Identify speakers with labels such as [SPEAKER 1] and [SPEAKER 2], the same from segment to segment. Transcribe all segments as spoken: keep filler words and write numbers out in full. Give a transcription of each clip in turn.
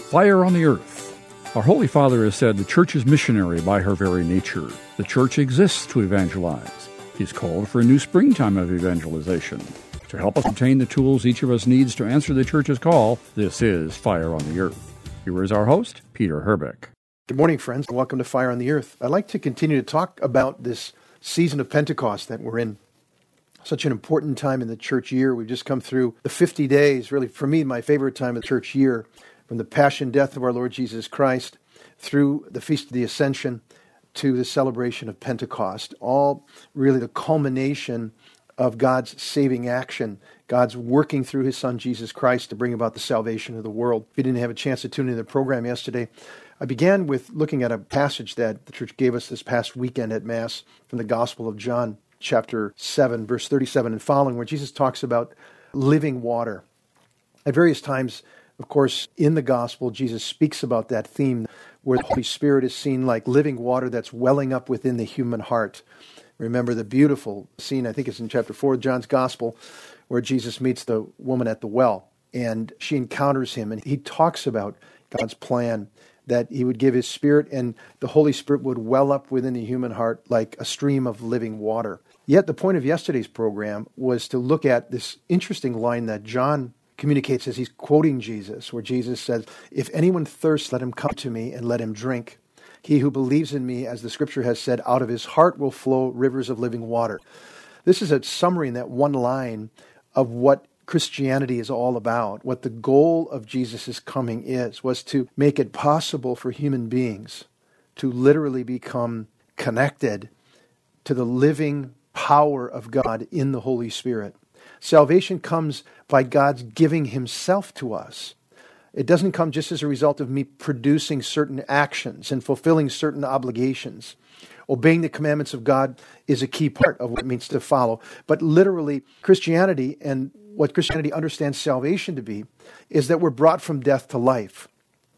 [SPEAKER 1] Fire on the Earth. Our Holy Father has said the Church is missionary by her very nature. The Church exists to evangelize. He's called for a new springtime of evangelization. To help us obtain the tools each of us needs to answer the Church's call, this is Fire on the Earth. Here is our host, Peter Herbeck.
[SPEAKER 2] Good morning, friends, and welcome to Fire on the Earth. I'd like to continue to talk about this season of Pentecost that we're in. Such an important time in the church year. We've just come through the fifty days, really, for me, my favorite time of the church year, from the passion death of our Lord Jesus Christ through the Feast of the Ascension to the celebration of Pentecost, all really the culmination of God's saving action, God's working through His Son, Jesus Christ, to bring about the salvation of the world. If you didn't have a chance to tune into the program yesterday, I began with looking at a passage that the church gave us this past weekend at Mass from the Gospel of John, chapter seven, verse thirty-seven and following, where Jesus talks about living water. At various times, of course, in the Gospel, Jesus speaks about that theme where the Holy Spirit is seen like living water that's welling up within the human heart. Remember the beautiful scene, I think it's in chapter four of John's Gospel, where Jesus meets the woman at the well, and she encounters him, and he talks about God's plan, that He would give His Spirit, and the Holy Spirit would well up within the human heart like a stream of living water. Yet the point of yesterday's program was to look at this interesting line that John communicates as he's quoting Jesus, where Jesus says, "If anyone thirsts, let him come to me and let him drink. He who believes in me, as the Scripture has said, out of his heart will flow rivers of living water." This is a summary in that one line of what Christianity is all about. What the goal of Jesus' coming is, was to make it possible for human beings to literally become connected to the living power of God in the Holy Spirit. Salvation comes by God's giving Himself to us. It doesn't come just as a result of me producing certain actions and fulfilling certain obligations. Obeying the commandments of God is a key part of what it means to follow. But literally, Christianity, and what Christianity understands salvation to be, is that we're brought from death to life.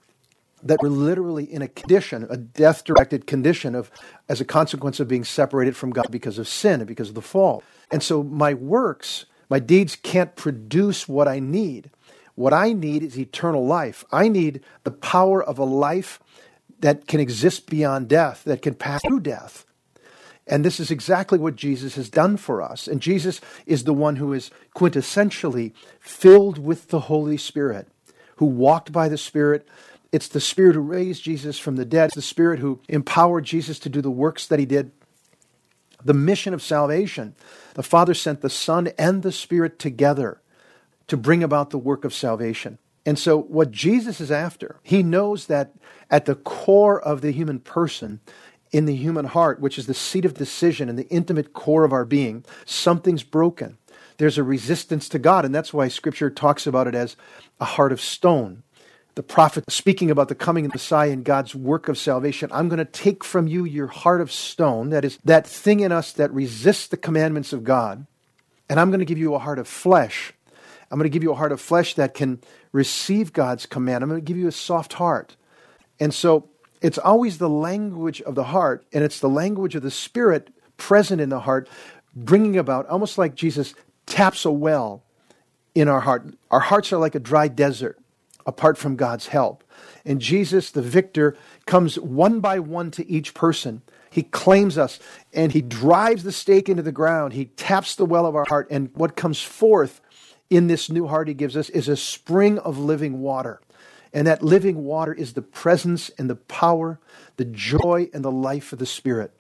[SPEAKER 2] That we're literally in a condition, a death-directed condition of, as a consequence of being separated from God because of sin and because of the fall. And so my works, my deeds can't produce what I need. What I need is eternal life. I need the power of a life that can exist beyond death, that can pass through death. And this is exactly what Jesus has done for us. And Jesus is the one who is quintessentially filled with the Holy Spirit, who walked by the Spirit. It's the Spirit who raised Jesus from the dead. It's the Spirit who empowered Jesus to do the works that He did. The mission of salvation, the Father sent the Son and the Spirit together to bring about the work of salvation. And so what Jesus is after, He knows that at the core of the human person, in the human heart, which is the seat of decision and the intimate core of our being, something's broken. There's a resistance to God, and that's why Scripture talks about it as a heart of stone. The prophet speaking about the coming of the Messiah and God's work of salvation, I'm going to take from you your heart of stone, that is that thing in us that resists the commandments of God, and I'm going to give you a heart of flesh. I'm going to give you a heart of flesh that can receive God's command. I'm going to give you a soft heart. And so it's always the language of the heart, and it's the language of the Spirit present in the heart, bringing about, almost like Jesus taps a well in our heart. Our hearts are like a dry desert apart from God's help. And Jesus, the victor, comes one by one to each person. He claims us, and He drives the stake into the ground. He taps the well of our heart, and what comes forth in this new heart He gives us is a spring of living water. And that living water is the presence and the power, the joy and the life of the Spirit.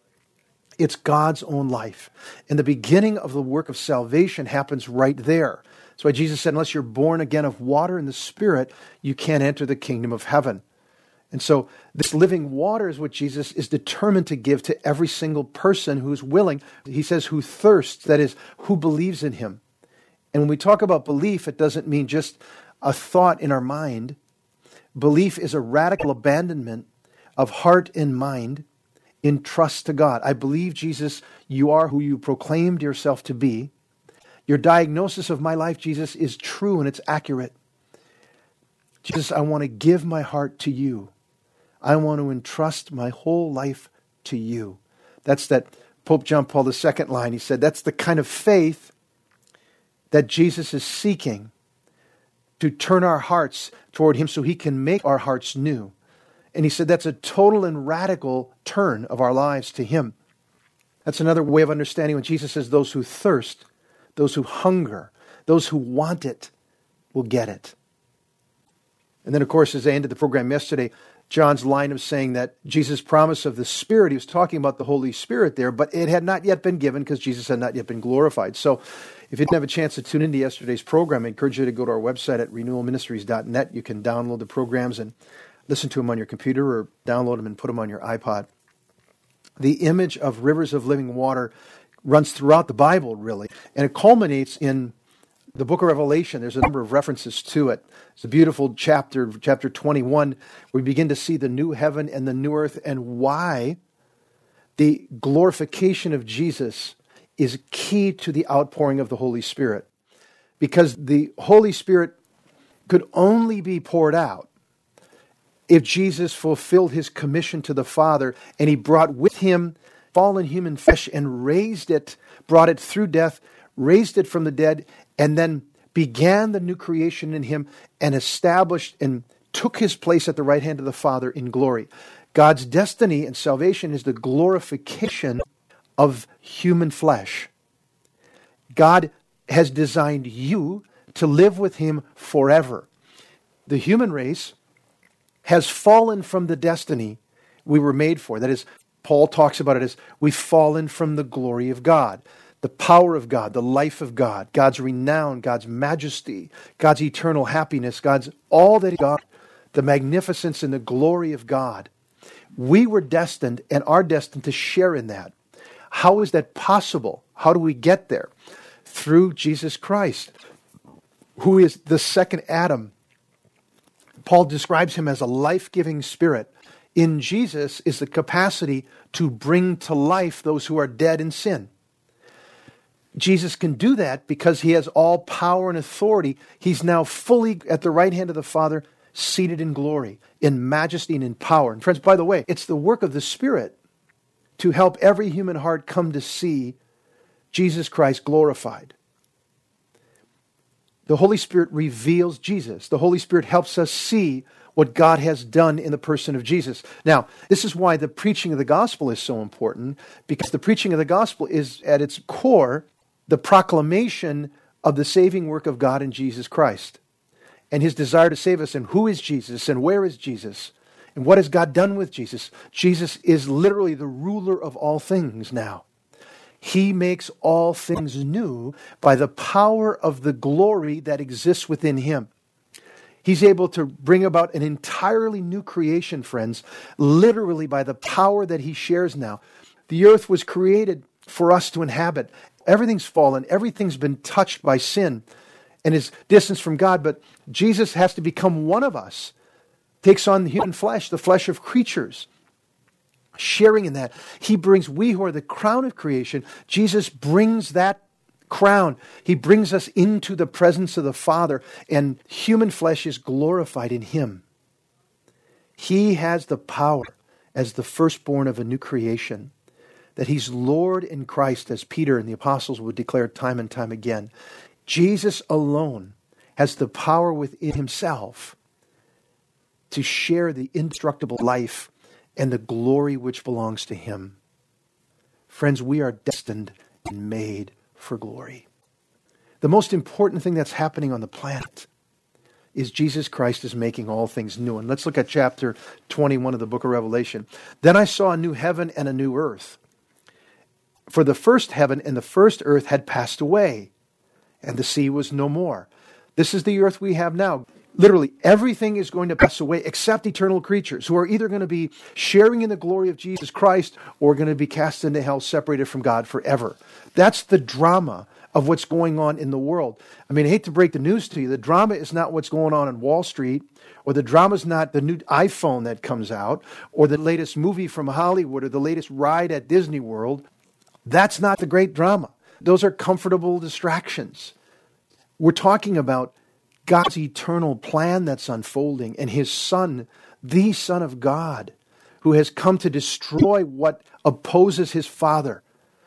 [SPEAKER 2] It's God's own life. And the beginning of the work of salvation happens right there. That's why Jesus said, unless you're born again of water and the Spirit, you can't enter the kingdom of heaven. And so this living water is what Jesus is determined to give to every single person who's willing. He says, who thirsts, that is, who believes in Him. And when we talk about belief, it doesn't mean just a thought in our mind. Belief is a radical abandonment of heart and mind in trust to God. I believe, Jesus, you are who you proclaimed yourself to be. Your diagnosis of my life, Jesus, is true and it's accurate. Jesus, I want to give my heart to you. I want to entrust my whole life to you. That's that Pope John Paul the Second line. He said that's the kind of faith that Jesus is seeking to turn our hearts toward him so he can make our hearts new. And he said that's a total and radical turn of our lives to him. That's another way of understanding when Jesus says those who thirst, those who hunger, those who want it will get it. And then, of course, as I ended the program yesterday, John's line of saying that Jesus' promise of the Spirit, he was talking about the Holy Spirit there, but it had not yet been given because Jesus had not yet been glorified. So if you didn't have a chance to tune into yesterday's program, I encourage you to go to our website at renewal ministries dot net. You can download the programs and listen to them on your computer or download them and put them on your iPod. The image of rivers of living water runs throughout the Bible, really, and it culminates in the book of Revelation. There's a number of references to it. It's a beautiful chapter, chapter twenty-one. We begin to see the new heaven and the new earth and why the glorification of Jesus is key to the outpouring of the Holy Spirit. Because the Holy Spirit could only be poured out if Jesus fulfilled his commission to the Father and he brought with him fallen human flesh and raised it, brought it through death, raised it from the dead, and then began the new creation in him and established and took his place at the right hand of the Father in glory. God's destiny and salvation is the glorification of human flesh. God has designed you to live with him forever. The human race has fallen from the destiny we were made for. That is, Paul talks about it as we've fallen from the glory of God. The power of God, the life of God, God's renown, God's majesty, God's eternal happiness, God's all that God, the magnificence and the glory of God. We were destined and are destined to share in that. How is that possible? How do we get there? Through Jesus Christ, who is the second Adam. Paul describes him as a life-giving spirit. In Jesus is the capacity to bring to life those who are dead in sin. Jesus can do that because he has all power and authority. He's now fully at the right hand of the Father, seated in glory, in majesty and in power. And friends, by the way, it's the work of the Spirit to help every human heart come to see Jesus Christ glorified. The Holy Spirit reveals Jesus. The Holy Spirit helps us see what God has done in the person of Jesus. Now, this is why the preaching of the gospel is so important, because the preaching of the gospel is at its core the proclamation of the saving work of God in Jesus Christ and his desire to save us. And who is Jesus? And where is Jesus? And what has God done with Jesus? Jesus is literally the ruler of all things now. He makes all things new by the power of the glory that exists within him. He's able to bring about an entirely new creation, friends, literally by the power that he shares now. The earth was created for us to inhabit. Everything's fallen. Everything's been touched by sin and is distance from God. But Jesus has to become one of us. Takes on human flesh, the flesh of creatures. Sharing in that. He brings, we who are the crown of creation, Jesus brings that crown. He brings us into the presence of the Father, and human flesh is glorified in him. He has the power as the firstborn of a new creation, that he's Lord in Christ, as Peter and the apostles would declare time and time again. Jesus alone has the power within himself to share the indestructible life and the glory which belongs to him. Friends, we are destined and made for glory. The most important thing that's happening on the planet is Jesus Christ is making all things new. And let's look at chapter twenty-one of the book of Revelation. Then I saw a new heaven and a new earth. For the first heaven and the first earth had passed away, and the sea was no more. This is the earth we have now. Literally, everything is going to pass away except eternal creatures who are either going to be sharing in the glory of Jesus Christ or going to be cast into hell, separated from God forever. That's the drama of what's going on in the world. I mean, I hate to break the news to you. The drama is not what's going on in Wall Street, or the drama is not the new iPhone that comes out, or the latest movie from Hollywood, or the latest ride at Disney World. That's not the great drama. Those are comfortable distractions. We're talking about God's eternal plan that's unfolding, and his Son, the Son of God, who has come to destroy what opposes his Father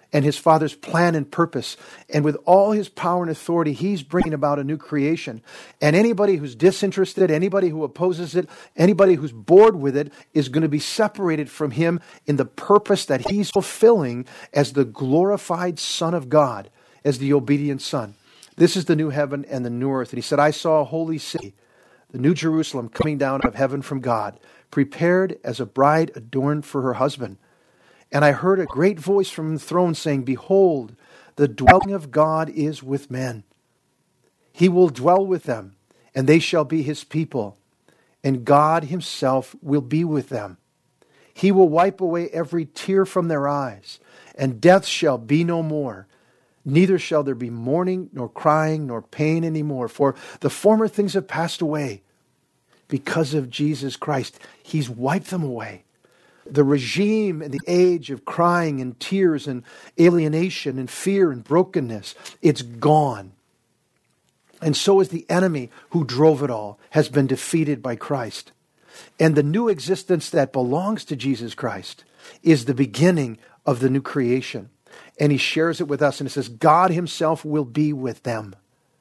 [SPEAKER 2] and his Father's plan and purpose. And with all his power and authority, he's bringing about a new creation. And anybody who's disinterested, anybody who opposes it, anybody who's bored with it is going to be separated from him in the purpose that he's fulfilling as the glorified Son of God, as the obedient Son. This is the new heaven and the new earth. And he said, I saw a holy city, the new Jerusalem, coming down out of heaven from God, prepared as a bride adorned for her husband. And I heard a great voice from the throne saying, Behold, the dwelling of God is with men. He will dwell with them, and they shall be his people, and God himself will be with them. He will wipe away every tear from their eyes, and death shall be no more. Neither shall there be mourning, nor crying, nor pain anymore, for the former things have passed away. Because of Jesus Christ, he's wiped them away. The regime and the age of crying and tears and alienation and fear and brokenness, it's gone. And so is the enemy who drove it all, has been defeated by Christ. And the new existence that belongs to Jesus Christ is the beginning of the new creation. And he shares it with us, and it says, God himself will be with them.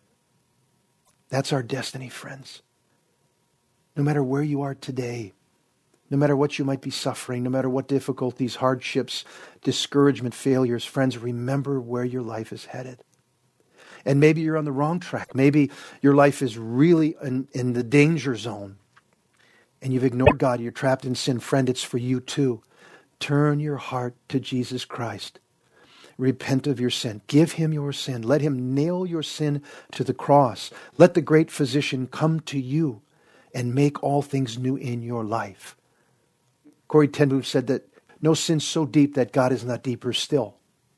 [SPEAKER 2] That's our destiny, friends. No matter where you are today, no matter what you might be suffering, no matter what difficulties, hardships, discouragement, failures, friends, remember where your life is headed. And maybe you're on the wrong track. Maybe your life is really in, in the danger zone. And you've ignored God. You're trapped in sin. Friend, it's for you too. Turn your heart to Jesus Christ. Repent of your sin. Give him your sin. Let him nail your sin to the cross. Let the great physician come to you and make all things new in your life. Corrie ten Boom said that no sin's so deep that God is not deeper still.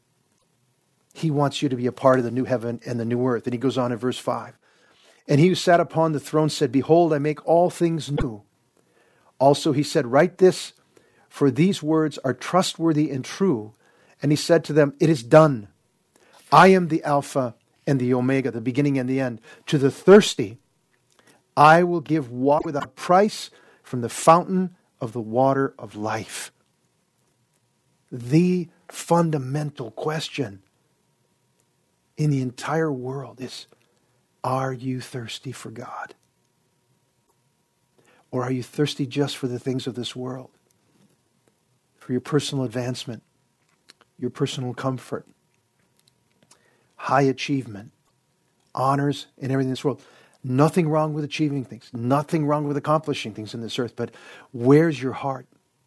[SPEAKER 2] He wants you to be a part of the new heaven and the new earth. And he goes on in verse five. And he who sat upon the throne said, Behold, I make all things new. Also he said, Write this, for these words are trustworthy and true. And he said to them, It is done. I am the Alpha and the Omega, the beginning and the end. To the thirsty, I will give water without price from the fountain of the water of life. The fundamental question in the entire world is, are you thirsty for God? Or are you thirsty just for the things of this world? For your personal advancement, your personal comfort, high achievement, honors, and everything in this world. Nothing wrong with achieving things. Nothing wrong with accomplishing things in this earth. But where's your heart?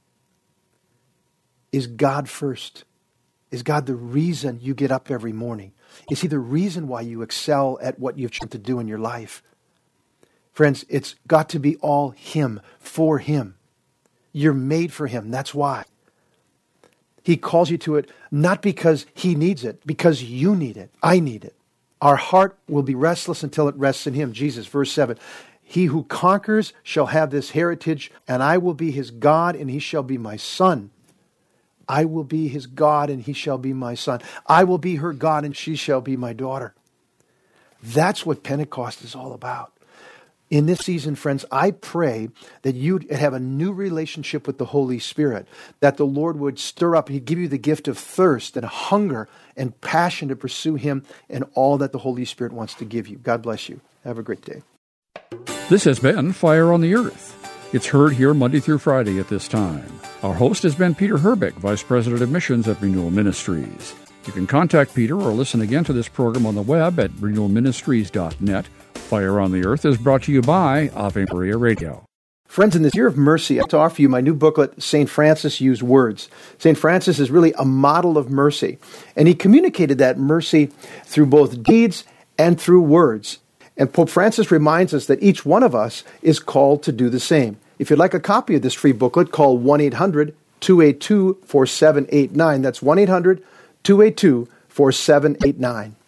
[SPEAKER 2] Is God first? Is God the reason you get up every morning? Is he the reason why you excel at what you've chosen to do in your life? Friends, it's got to be all him, for him. You're made for him. That's why. He calls you to it not because he needs it, because you need it. I need it. Our heart will be restless until it rests in him. Jesus, verse seven. He who conquers shall have this heritage, and I will be his God, and he shall be my son. I will be his God, and he shall be my son. I will be her God, and she shall be my daughter. That's what Pentecost is all about. In this season, friends, I pray that you'd have a new relationship with the Holy Spirit, that the Lord would stir up, he'd give you the gift of thirst and hunger and passion to pursue him and all that the Holy Spirit wants to give you. God bless you. Have a great day.
[SPEAKER 1] This has been Fire on the Earth. It's heard here Monday through Friday at this time. Our host has been Peter Herbeck, Vice President of Missions at Renewal Ministries. You can contact Peter or listen again to this program on the web at renewal ministries dot net. Fire on the Earth is brought to you by Ave Maria Radio.
[SPEAKER 2] Friends, in this year of mercy, I have to offer you my new booklet, Saint Francis Used Words. Saint Francis is really a model of mercy, and he communicated that mercy through both deeds and through words. And Pope Francis reminds us that each one of us is called to do the same. If you'd like a copy of this free booklet, call one eight hundred two eight two four seven eight nine. That's one eight hundred two eight two four seven eight nine.